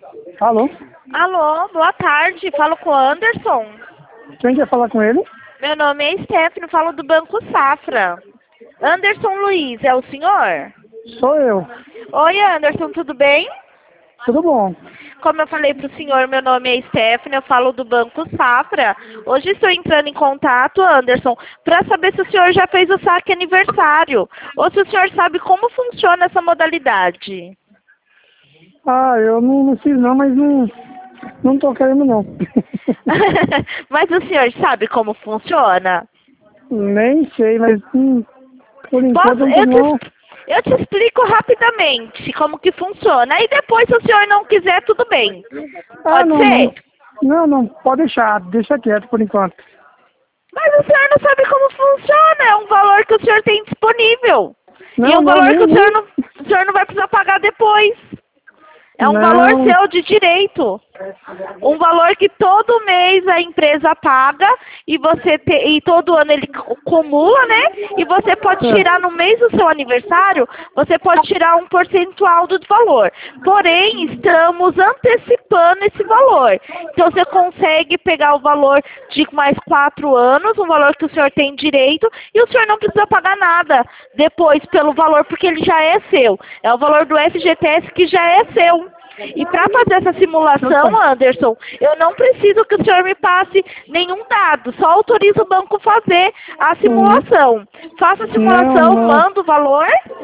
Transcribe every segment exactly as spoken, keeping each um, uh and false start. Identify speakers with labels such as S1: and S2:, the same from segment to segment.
S1: Alô?
S2: Alô, boa tarde. Falo com o Anderson.
S1: Quem quer falar com ele?
S2: Meu nome é Stephanie, falo do Banco Safra. Anderson Luiz, é o senhor?
S1: Sou eu.
S2: Oi, Anderson, tudo bem?
S1: Tudo bom?
S2: Como eu falei para o senhor, meu nome é Stephanie, eu falo do Banco Safra. Hoje estou entrando em contato, Anderson, para saber se o senhor já fez o saque aniversário ou se o senhor sabe como funciona essa modalidade.
S1: Ah, eu não, não fiz não, mas não, não tô querendo não.
S2: Mas o senhor sabe como funciona?
S1: Nem sei, mas hum, por enquanto
S2: Posso,
S1: não,
S2: eu,
S1: não.
S2: te, eu te explico rapidamente como que funciona. E depois, se o senhor não quiser, tudo bem.
S1: Ah,
S2: Pode
S1: não, não.
S2: ser?
S1: Não, não, pode deixar, deixa quieto por enquanto.
S2: Mas o senhor não sabe como funciona. É um valor que o senhor tem disponível. E é
S1: Não,
S2: um
S1: não,
S2: valor que
S1: nem,
S2: o senhor
S1: nem.
S2: não, o senhor não vai precisar pagar depois. É um valor
S1: Não,
S2: seu de direito. Um valor que todo mês a empresa paga e você te, e todo ano ele acumula, né? E você pode tirar no
S1: é,
S2: mês do seu aniversário, você pode tirar um percentual do valor. Porém, estamos antecipando esse valor. Então você consegue pegar o valor de mais quatro anos, um valor que o senhor tem direito, e o senhor não precisa pagar nada depois pelo valor, porque ele já é seu. É o valor do F G T S que já é seu. E para fazer essa simulação, Anderson, eu não preciso que o senhor me passe nenhum dado, só autoriza o banco fazer a
S1: hum,
S2: simulação. Faça a
S1: não,
S2: simulação,
S1: não,
S2: manda o valor.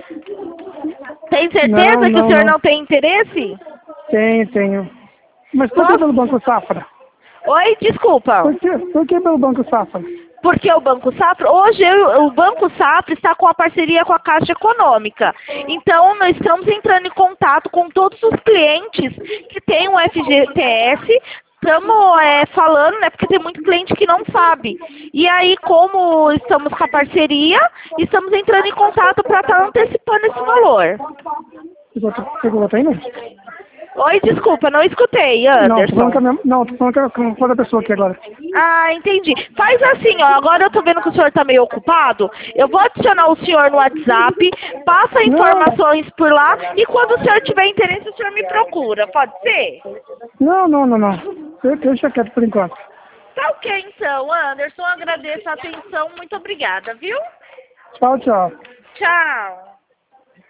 S2: Tem
S1: não,
S2: certeza que o
S1: não,
S2: senhor
S1: não.
S2: não tem interesse?
S1: Tenho, tenho. Mas por que pelo
S2: Posso?
S1: Banco Safra?
S2: Oi, desculpa.
S1: Por que, por que pelo Banco Safra?
S2: Porque o Banco Safra, hoje eu- o Banco Safra está com a parceria com a Caixa Econômica. Então, nós estamos entrando em contato com todos os clientes que têm o F G T S. Estamos é, falando, né, porque tem muito cliente que não sabe. E aí, como estamos com a parceria, estamos entrando em contato para estar antecipando esse valor.
S1: Você que votou aí, não?
S2: Oi, desculpa, não escutei,
S1: Não, tô falando com a
S2: Anderson.
S1: minha, não, tô falando com a, com outra pessoa aqui agora.
S2: Ah, entendi. Faz assim, ó. Agora eu tô vendo que o senhor tá meio ocupado. Eu vou adicionar o senhor no WhatsApp, passa
S1: Não,
S2: informações por lá e quando o senhor tiver interesse, o senhor me procura. Pode ser?
S1: não, não, não, não. Eu- Deixa quieto por enquanto.
S2: Tá ok, então, Anderson. Agradeço a atenção. Muito obrigada, viu?
S1: Tchau, tchau.
S2: Tchau.